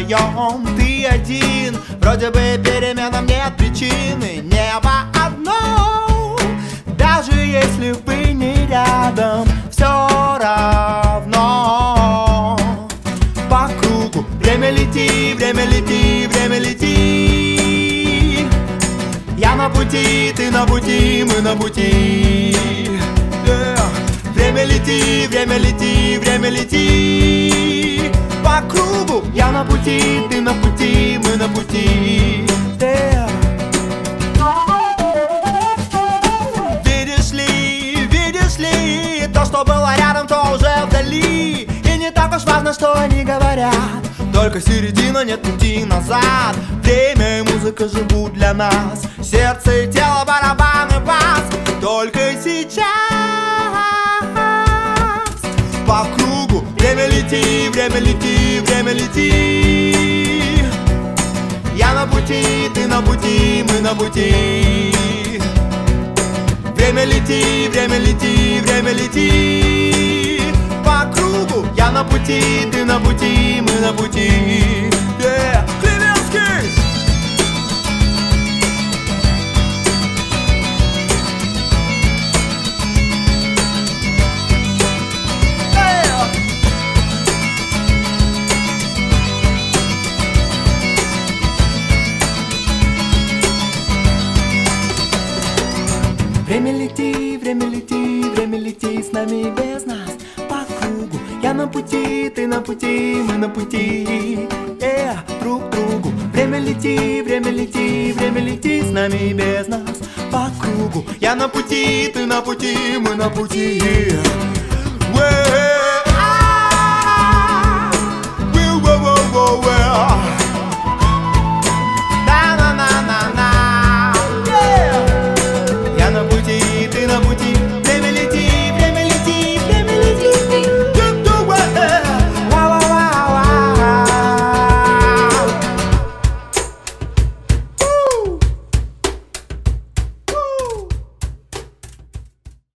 вдвоем, ты один. Вроде бы переменам нет причины, небо одно. Даже если бы не рядом, все равно. По кругу время лети, время лети, время лети. Я на пути, ты на пути, мы на пути. Время лети, время лети, время лети. По кругу я на пути, ты на пути, мы на пути. Видишь ли, то, что было рядом, то уже вдали. И не так уж важно, что они говорят, только середина, нет пути назад. Время и музыка живут для нас, сердце и тело, барабан и бас. Только сейчас по кругу время лети, время лети, время лети. Я на пути, ты на пути, мы на пути. Время лети, время лети, время лети. По кругу я на пути, ты на пути, мы на пути. Клевенский! Время лети, время лети, время лети с нами и без нас. По кругу я на пути, ты на пути, мы на пути. Друг к другу. Время лети, время лети, время лети с нами и без нас. По кругу я на пути, ты на пути, мы на пути.